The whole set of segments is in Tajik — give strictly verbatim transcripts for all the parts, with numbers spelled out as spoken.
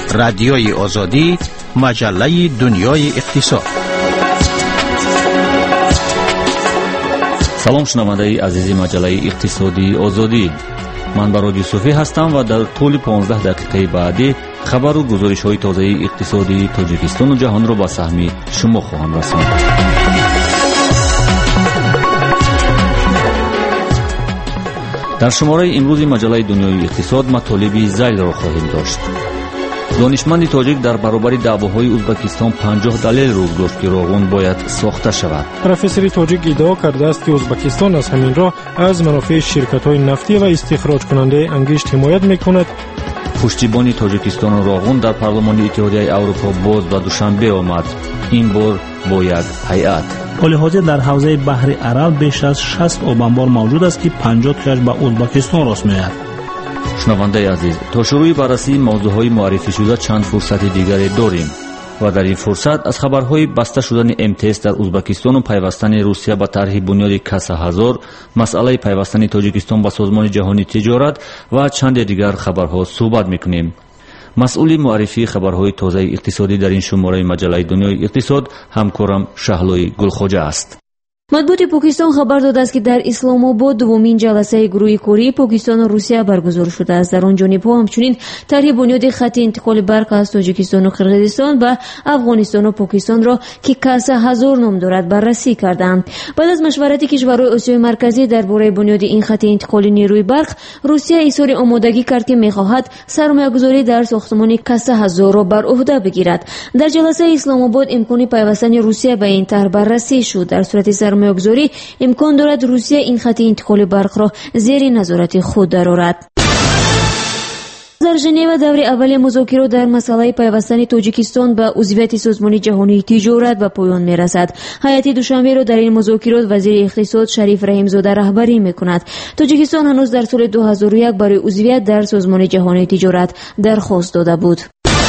رادیوی آزادی، مجله دنیای اقتصاد. سلام شنوندگان عزیز مجله اقتصادی آزادی. من براد یوسفی هستم و در طول پانزده دقیقه بعدی خبر و گزارش های تازه اقتصادی تاجیکستان و جهان را به سهم شما خواهم رساند. در شماره امروز مجله دنیای اقتصاد مطالب ذیل را خواهیم داشت. دانشمند تاجیک در برابر دعواهای ازبکستان پنجاه دلیل رو گفت که راغون باید ساخته شود. پروفسور تاجیک ادعا کرده است که ازبکستان از همین راه از منافع شرکت‌های نفتی و استخراج کننده انگشت حمایت می‌کند. پشتیبانی تاجیکستان راغون در پارلمان اتحادیه اروپا باز به دوشنبه آمد. این بار با یک هیئت. حال حاضر در حوزه بحر عرب بیش از شصت آبانبار موجود است که پنجاه تاش به ازبکستان راست می‌آید. شنونده عزیز، تا شروع بررسی موضوعهای معرفی شده چند فرصت دیگری داریم و در این فرصت از خبرهای بسته شدن ام تی اس در ازبکستان و پیوستن روسیه به طرح بنیاد کاسه هزار، مسئله پیوستن تاجیکستان به سازمان جهانی تجارت و چند دیگر خبرها صحبت میکنیم. مسئول معرفی خبرهای تازه اقتصادی در این شماره مجله دنیای اقتصاد همکارم شهلوی گلخوجه است. матбуоти покистон хабар додааст ки дар исломобод дуввумин ҷаласаи гурӯҳи кореи покистону русия баргузор шудааст. дар он ҷонибҳо ҳамчунин тарҳи бунёди хатти интиқоли барқ аз тоҷикистону қирғизистон ба афғонистону покистонро ки каса ҳазор ном дорад баррасӣ карданд. баъд аз машварати кишварҳои осиёи марказӣ дар бораи бунёди ин хатти интиқоли нерӯи барқ, русия изҳори омодагӣ кард ки мехоҳад сармоягузорӣ дар сохтмони каса ҳазорро бар уҳда бигирад. дар ҷаласаи исломобод имкони пайвастани русия ба ин тарҳ баррасӣ шуд. дар сурати сармоягузорӣ имкон дорад русия ин хатти интиқоли барқро зери назорати худ дарорад. дар женева даври аввали музокирот дар масъалаи пайвастани тоҷикистон ба узвияти созмони ҷаҳонии тиҷорат ба поён мерасад. ҳайати душанберо дар ин музокирот вазири иқтисод Шариф Раҳимзода раҳбарӣ мекунад. тоҷикистон ҳанӯз дар соли ду ҳазору як барои узвият дар созмони ҷаҳонии тиҷорат дархост дода буд.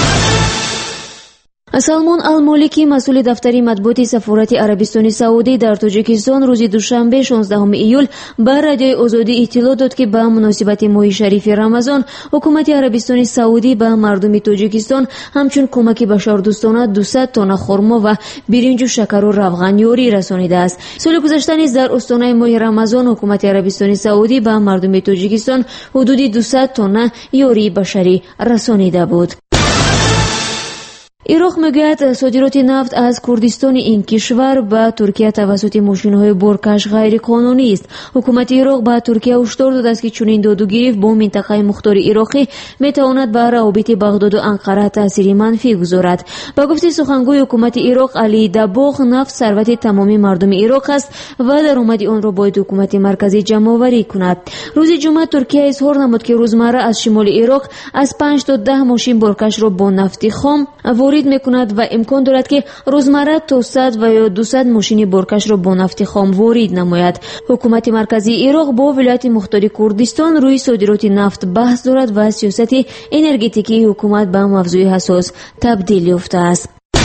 Салмон Ал-Молики, масъули дафтари матбуоти сафорати Арабистони Саудӣ дар Тоҷикистон рӯзи душанбе шонздаҳуми июл ба Радиои Озодӣ иттилоъ дод ки ба муносибати моҳи шарифи Рамазон ҳукумати Арабистони Саудӣ ба мардуми Тоҷикистон ҳамчун кӯмаки башардӯстона дусад тонна хурмо ва биринҷу шакару равған ёрӣ расонидааст. соли гузашта низ дар остонаи моҳи Рамазон ҳукумати Арабистони Саудӣ ба мардуми Тоҷикистон ҳудуди дусад тонна ёрии башарӣ расонида буд. ироқ мегӯяд содироти нафт аз курдистони ин кишвар ба Туркия тавассути мошинҳои боркаш ғайриқонунист. ҳукумати ироқ ба Туркия ҳушдор додааст ки чунин додугирифт бо минтақаи мухтори ироқӣ метавонад ба равобити Бағдоду Анқара таъсири манфӣ гузорад. ба гуфти сухангӯи ҳукумати ироқ Али Дабоғ, нафт сарвати тамоми мардуми ироқ аст ва даромади онро бояд ҳукумати марказӣ ҷамъоварӣ кунад. рӯзи ҷумъа Туркия изҳор намуд ки рӯзмарра аз шимоли ироқ аз панҷ то даҳ мошин боркашро бо нафти хом ворид мекунад ва имкон дорад ки рӯзмарра то сад ва ё дусад мошини боркашро бо нафти хом ворид намояд. ҳукумати марказии ироқ бо вилояти мухтори Курдистон рӯи содироти нафт баҳс дорад ва сиёсати энергетикии ҳукумат ба мавзӯи ҳассос табдил ёфтааст.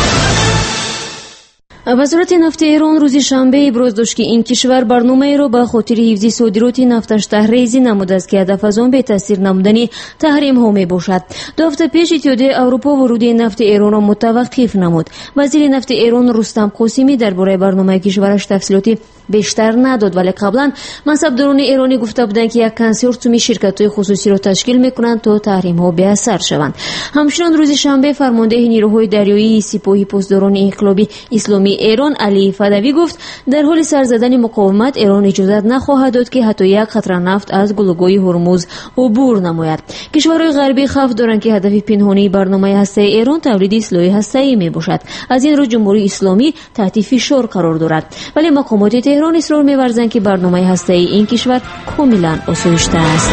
вазорати нафти Эрон рӯзи шанбе иброз дошт ки ин кишвар барномаеро ба хотири ҳифзи содироти нафташ таҳрезӣ намудааст ки ҳадаф аз он бетаъсир намудани таҳримҳо мебошад. ду ҳафта пеш иттиҳодияи Аврупо воруди нафти Эронро мутаваққиф намуд. вазири нафти Эрон Рустам Қосимӣ дар бораи барномаи кишвараш тафсилоти бештар надод, вале қаблан мансабдорони эронӣ гуфта буданд ки як консорсиуми ширкатҳои хусусиро ташкил мекунанд то таҳримҳо беасар шаванд. ҳамчунин рӯзи шанбе фармондеҳи нирӯҳои дарёии сипоҳи постдорони инқилоби исломии Эрон Али Фадавӣ гуфт, дар ҳоли сар задани муқовимат Эрон иҷозат нахоҳад дод ки ҳатто як қатра нафт аз гулугоҳи Ҳурмуз убур намояд. кишварҳои ғарбӣ хавф доранд ки ҳадафи пинҳонии барномаи ҳастаи Эрон тавлиди силоҳи ҳастаӣ мебошад. аз ин рӯ ҷумҳурии исломӣ таҳти фишор қарор дорад, вале мақомоти Теҳрон исрор меварзанд ки барномаи ҳастаи ин кишвар комилан осоишта аст.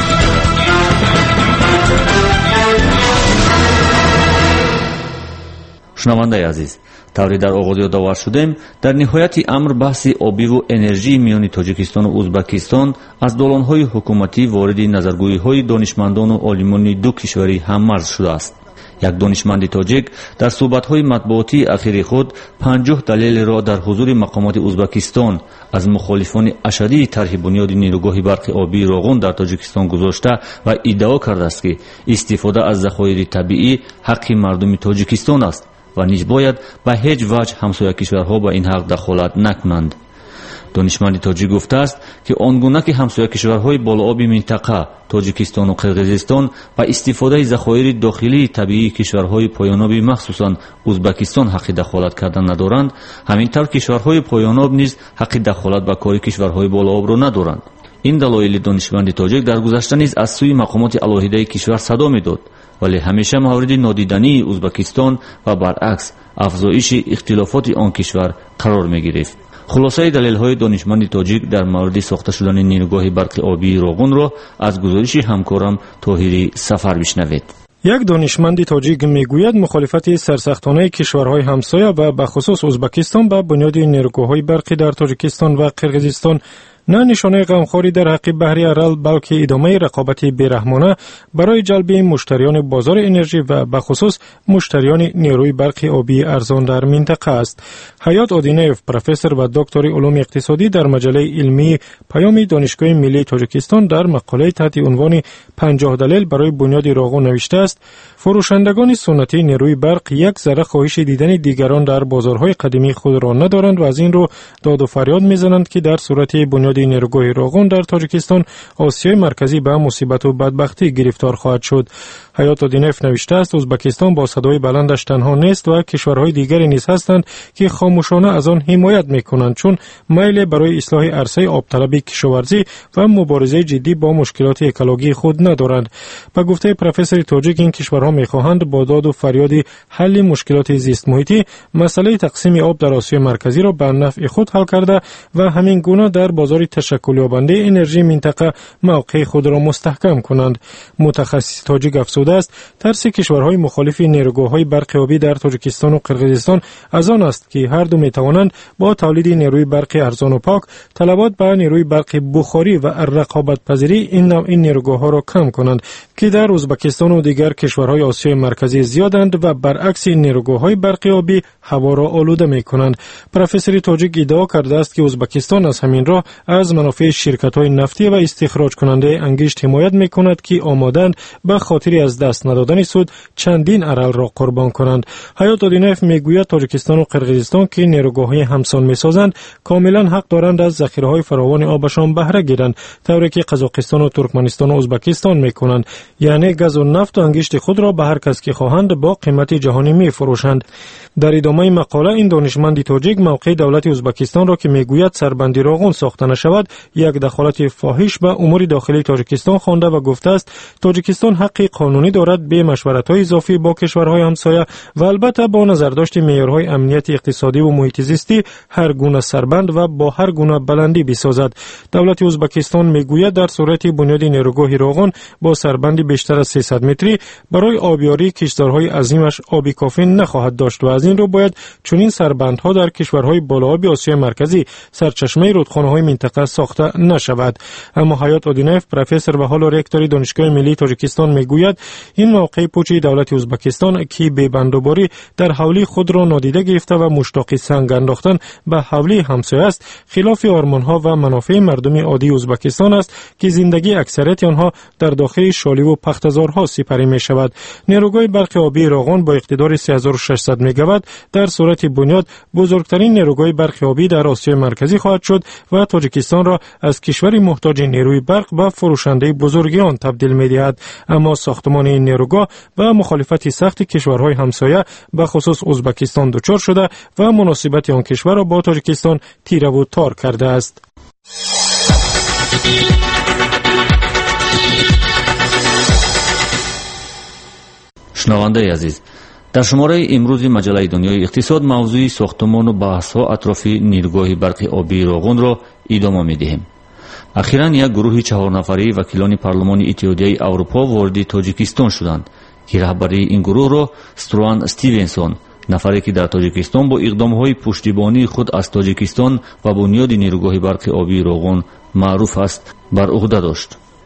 шунавандаи азиз, тавре дар оғоз ёдовар шудем, дар ниҳояти амр баҳси обиву энержии миёни Тоҷикистону Узбекистон аз долонҳои ҳукуматӣ вориди назаргӯиҳои донишмандону олимони ду кишварӣ ҳаммарз шудааст. یک دانشمند تاجیک در صحبت‌های مطبوعاتی اخیر خود پنجاه دلیل را در حضور مقامات ازبکستان از مخالفان اشدی طرح بنیاد نیروگاه برق آبی روغن در تاجیکستان گذاشته و ادعا کرده است که استفاده از ذخایر طبیعی حق مردم تاجیکستان است و نیز باید به هیچ وجه همسایه کشورها به این حق دخالت نکنند. دانشمند تاجیک گفته است که آنگونه که همسایه کشورهای بالوآبی منطقه تاجیکستان و قرقیزستان با استفاده ذخایر داخلی طبیعی کشورهای پایانابی مخصوصا ازبکستان حق دخالت کردن ندارند، همینطور کشورهای پایاناب نیز حق دخالت به کار کشورهای بالوآب را ندارند. این دلایل دانشمند تاجیک در گذشته نیز از سوی مقامات الهیده کشور صدا میداد، ولی همیشه مورد نادیدنی ازبکستان و برعکس افزایش اختلافات آن کشور قرار می گرفت. خلاصه دلیل‌های دانشمند تاجیک در مورد ساخته شدن نیروگاه برق آبی روغن را از گزارش همکارم طاهری سفر بشنوید. یک دانشمند تاجیک میگوید مخالفت سرسختانه کشورهای همسایه و به خصوص ازبکستان به بنیاد نیروگاه‌های برقی در تاجیکستان و قرقیزستان نه نشانه غمخواری در حق بحر ارال بلکه ادامه رقابت بیرحمانه برای جلب مشتریان بازار انرژی و به خصوص مشتریان نیروی برق آبی ارزان در منطقه است. حیات آدینیف پروفسور و دکتر علوم اقتصادی در مجله علمی پیام دانشگاه ملی تاجیکستان در مقاله تحت عنوان پنجاه دلیل برای بنیاد روغن نوشته است: فروشندگان سنتی نیروی برق یک ذره خواهش دیدن دیگران در بازارهای قدیمی خود را ندارند و از این رو داد و فریاد میزنند که در صورت بنیاد نیروگاه روغن در تاجیکستان آسیای مرکزی به مصیبت و بدبختی گرفتار خواهد شد. حیات آدینیف نوشته است ازبکستان با صدای بلندش تنها نیست و کشورهای دیگری نیز هستند که خاموشانه از آن حمایت میکنند، چون میل برای اصلاح عرصه آبطلب کشاورزی و مبارزه جدی با مشکلات اکولوژی خود ندارند. به گفته پروفسور تاجیک این کشورها میخواهند با داد و فریاد حل مشکلات زیست محیطی مسئله تقسیم آب در آسیای مرکزی را به نفع خود حل کرده و همین گونه در بازار تشکل یابنده انرژی منطقه موقع خود را مستحکم کنند. متخصص تاجیک افزوده است ترس کشورهای مخالف نیروگاه‌های برق آبی در تاجیکستان و قرقیزستان از آن است که هر دو میتوانند با تولید نیروی برق ارزان و پاک طلبات به نیروی برق بخاری و رقابت پذیری این نوع نیروگاه‌ها را کم کنند که در ازبکستان و دیگر کشورهای آسیای مرکزی زیادند و برعکس نیروگاه‌های برق آبی هوا را آلوده می‌کنند. پروفسور تاجیک ادعا کرده است که ازبکستان از همین راه از منافع شرکت‌های نفتی و استخراج کننده انگشت حمایت می‌کند که آمادند به خاطر از دست ندادن سود چندین ارل را قربان کنند. حیات آدینیف میگوید تاجیکستان و قرقیزستان که نیروگاه‌های همسان می‌سازند کاملا حق دارند از ذخیره‌های فراوان آبشان بهره گیرند، طوری که قزاقستان و ترکمنستان و ازبکستان می‌کنند، یعنی گاز و نفت و انگشت خود را به هر کس که خواهند با قیمت جهانی می‌فروشند. در ادامه مقاله این دانشمند تاجیک موقع دولت ازبکستان را که میگوید سربندی روغن ساخته نشود یک دخالت فاحش به امور داخلی تاجیکستان خوانده و گفته است تاجیکستان حق قانونی دارد به مشورت‌های اضافی با کشورهای همسایه و البته با نظرداشت معیارهای امنیت اقتصادی و محیط زیستی هر گونه سربند و با هر گونه بلندی بسازد. دولت ازبکستان میگوید در صورت بنیاد نیروگاه روغن با سربندی بیشتر از سیصد متری برای آبیاری کشتزارهای عظیمش آبی کافی نخواهد داشت و از این رو باید چنین سربندها در کشورهای بالوآب آسیای مرکزی سرچشمه رودخانه‌های منطقه ساخته نشود. اما حیات آدینیف پروفسور و حال رکتور دانشگاه ملی تاجیکستان میگوید این موقع پوچ دولت ازبکستان که به بندوباری در حولی خود را نادیده گرفته و مشتاق سنگ انداختن به حولی همسایه است خلاف آرمان‌ها و منافع مردم عادی ازبکستان است که زندگی اکثریت آنها در داخل شالی و پختزارها سپری میشود. نیروگاه برق آبی روغن با اقتدار سه هزار و ششصد مگاوات در صورت بنیاد بزرگترین نیروگاه برق آبی در آسیای مرکزی خواهد شد و تاجیکستان را از کشوری محتاج نیروی برق به فروشنده بزرگ آن تبدیل می‌دهد. اما ساختمان این نیروگاه و مخالفت سخت کشورهای همسایه به خصوص ازبکستان دچار شده و مناسبت آن کشور را با تاجیکستان تیره و تار کرده است. شنونده عزیز، در شماره امروز مجله دنیای اقتصاد موضوع ساختمان و بحث‌ها اطراف نیروگاه برق آبی روغن را ادامه می‌دهیم. اخیراً یک گروه چهار نفری وکیلان پارلمان اتحادیه اروپا وارد تاجیکستان شدند که رهبری این گروه را استروان استیونسون، نفری که در تاجیکستان با اقدام‌های پشتیبانی خود از تاجیکستان و بنیاد نیروگاه برق آبی روغن معروف است، بر عهده داشت.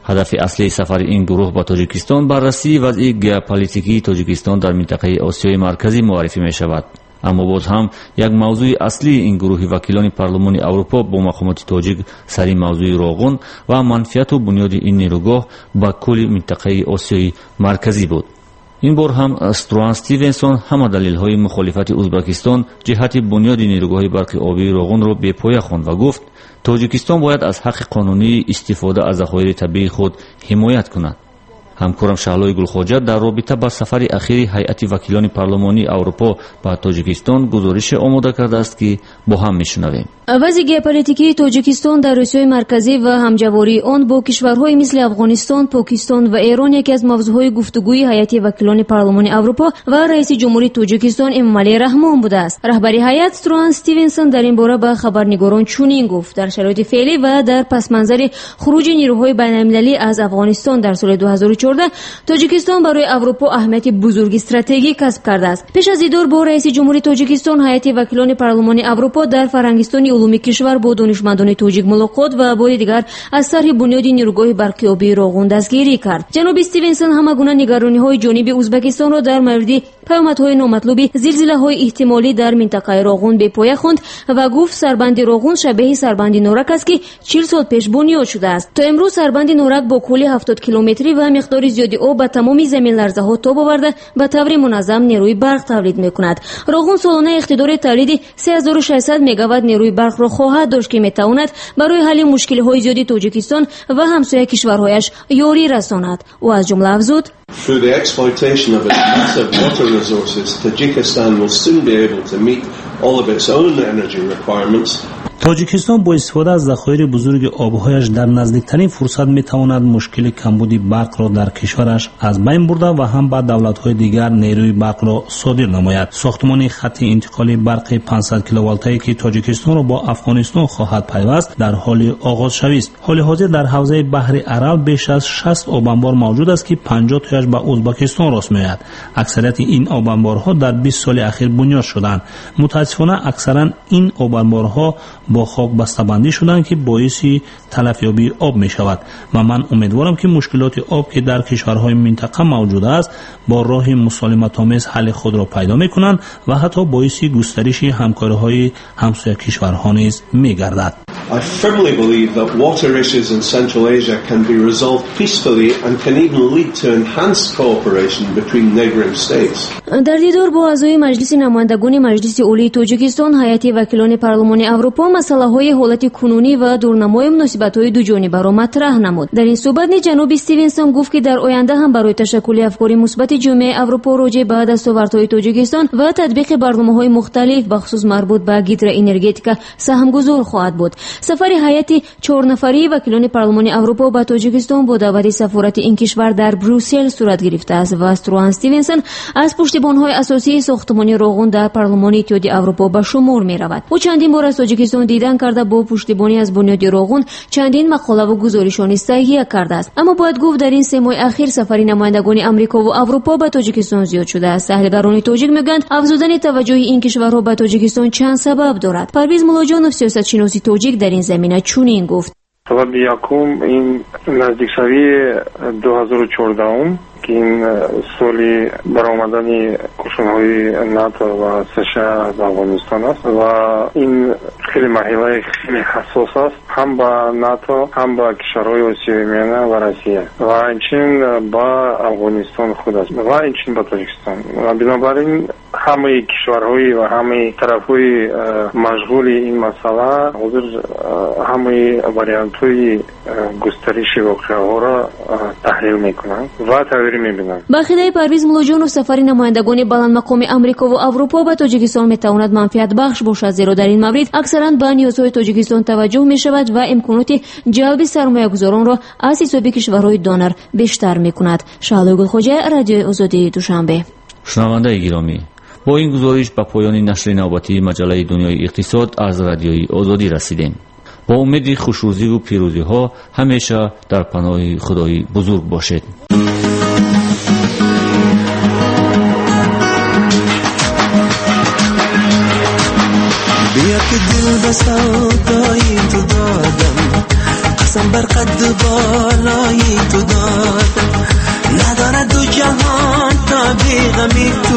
ҳадафи аслии сафари ин гурӯҳ ба тоҷикистон баррасии вазъи геополитикии тоҷикистон дар минтақаи осиёи марказӣ муаррифӣ мешавад. аммо боз ҳам як мавзӯи аслии ин гурӯҳи вакилони парлумони аврупо бо мақомоти тоҷик сари мавзӯи роғун ва манфиату бунёди ин нерӯгоҳ ба кулли минтақаи осиёи марказӣ буд. ин бор ҳам Струан Стивенсон ҳама далелҳои мухолифати Узбекистон ҷиҳати бунёди нерӯгоҳи барқи обии роғунро бепоя хонд ва гуфт тоҷикистон бояд аз ҳаққи қонунии истифода аз захоири табиии худ ҳимоят кунад. ҳамкорам Шаҳлои Гулхоҷа дар робита ба сафари ахири ҳайати вакилони парлумонии Аврупо ба Тоҷикистон гузорише омода кардааст, ки бо ҳам мешунавем. вазъи геополитикии Тоҷикистон дар Осиёи марказӣ ва ҳамҷавории он бо кишварҳои мисли Афғонистон, Покистон ва Эрон яке аз мавзӯъҳои гуфтугӯи ҳайати вакилони парлумони Аврупо ва раиси ҷумҳурии Тоҷикистон Эмомалӣ Раҳмон будааст. раҳбари ҳайат Струан Стивенсон дар ин бора ба хабарнигорон чунин гуфт: дар шароити феълӣ ва дар пасманзари хуруҷи нерӯҳои байналмилалӣ аз Афғонистон дар соли ду ҳазору чордах Тоҷикистон барои Аврупо аҳамияти бузурги стратегӣ касб кардааст. пеш аз дидор бо раиси ҷумҳурии Тоҷикистон ҳайати вакилони парлумони Аврупо дар фарҳангистони улуми кишвар бо донишмандони тоҷик мулоқот ва боди дигар аз сарҳи бунёди нерӯгоҳи барқиёбии роғун дастгирӣ кард. ҷаноби Стивенсон ҳама гуна нигарониҳои ҷониби Узбекистонро дар мавриди паёмадҳои номатлуби зилзилаҳои эҳтимолӣ дар минтақаи роғун бепоя хонд ва гуфт сарбанди роғун шабеҳи сарбанди норак аст, ки чил сол пеш бунёд шудааст. то имрӯз сарбанди норак бо кӯли ҳафтод километрӣ ва миқдори зиёди об ба тамоми заминларзаҳо тоб оварда ба таври муназзам нерӯи барқ тавлид мекунад. роғун солона иқтидори тавлиди се ҳазору шашсад мегаватт нерӯи барқро хоҳад дошт, ки метавонад барои ҳалли мушкилиҳои зиёди Тоҷикистон ва ҳамсоя кишварҳояш ёрӣ расонад. ӯ аз ҷумла афзуд: Through the exploitation of its massive water resources, Tajikistan will soon be able to meet all of its own energy requirements. тоҷикистон бо истифода аз захоири бузурги обҳояш дар наздиктарин фурсат метавонад мушкили камбуди барқро дар кишвараш аз байн бурда ва ҳам ба давлатҳои дигар нерӯи барқро содир намояд. сохтмони хатти интиқоли барқи пансад киловолтае ки тоҷикистонро бо афғонистон хоҳад пайваст дар ҳоли оғозшавист. ҳоли ҳозир дар ҳавзаи баҳри Арал беш аз шаст обанбор мавҷуд аст, ки панҷоҳ тояш ба Узбекистон рост меояд. аксарияти ин обанборҳо дар бист соли ахир бунёд шуданд. мутаассифона аксаран ин обанборҳо бо хок бастабандӣ шуданд, ки боиси талафёбии об мешавад ва ман умедворам, ки мушкилоти об, ки дар кишварҳои минтақа мавҷуд аст, бо роҳи мусолиматомез ҳалли худро пайдо мекунанд ва ҳатто боиси густариши ҳамкориҳои ҳамсоя кишварҳо низ мегардад. I firmly believe that water issues in Central Asia can be resolved peacefully and can even lead to enhanced cooperation between neighbouring states. дар дидор бо аъзои маҷлиси намояндагони маҷлиси олии Тоҷикистон ҳайати вакилони парлумони Аврупо масъалаҳои ҳолати кунунӣ ва дурнамои муносибатҳои дуҷонибаро матрах намуд. дар ин суҳбат низ ҷаноби Стивенсон гуфт, ки дар оянда ҳам барои ташаккули афкори мусбати ҷомеаи Аврупо роҷеъ ба дастовардҳои Тоҷикистон ва татбиқи барномаҳои мухталиф бахусус марбут ба гидроэнергетика саҳмгузор хоҳад буд. сафари ҳайати чорнафарии вакилони парлумони Аврупо ба Тоҷикистон бо даъвати сафорати ин кишвар дар Брюссел сурат гирифтааст ва Струан Стивенсон аз пуштибонҳои асосии сохтмони роғун дар парлумони Иттиҳоди Аврупо ба шумор меравад. ӯ чандин бор аз Тоҷикистон дидан карда бо пуштибонӣ аз бунёди роғун чандин мақолаву гузоришони таҳия кардааст. аммо бояд гуфт, дар ин се моҳи ахир сафари намояндагони Амрикову Аврупо ба Тоҷикистон зиёд шудааст. таҳлилгарони тоҷик мегӯянд афзудани таваҷҷӯҳи ин кишварҳо ба Тоҷикистон чанд сабаб дорад. Парвиз Муллоҷонов, сиёсатшиноси тоҷик, дар ин замина чунин гуфт: сабаби якум ин наздикшавии ду ҳазору чордаҳум ки ин соли баромадани кӯшонҳои НАТО ва США аз Афғонистон аст ва ин хеле маҳилаи хеле ҳассос аст ҳам ба НАТО, ҳам ба кишварҳои Осиёи Миёна ва Россия ва инчунин ба Афғонистон худ аст ва инчунин ба Тоҷикистон. ва бинобар ин ҳамаи кишварҳои ва ҳамаи тарафҳои машғули ин масъала ҳозир ҳамаи вариантҳои густариши воқеаҳоро таҳлил мекунанд ва ба хидаи Парвиз Муллоҷонов, сафари намояндагони баландмақоми Амрикову Аврупо ба Тоҷикистон метавонад манфиатбахш бошад, зеро дар ин маврид аксаран ба ниёзҳои Тоҷикистон таваҷҷӯҳ мешавад ва имконоти ҷалби сармоягузоронро аз ҳисоби кишварҳои донор бештар мекунад. Шаҳлои Гулхоҷа, Радиои Озодии Душанбе. шунавандаи гиромӣ, бо ин гузориш ба поёни нашри навбатии маҷаллаи Дунёи иқтисод аз Радиои Озодӣ расидем. با امید خوشروزی و پیروزی ها همیشه در پناه خدای بزرگ باشید. بیا که دل به سودای تو دادم، قسم بر قد بالای تو دادم نداره دو جهان تا بی غمی تو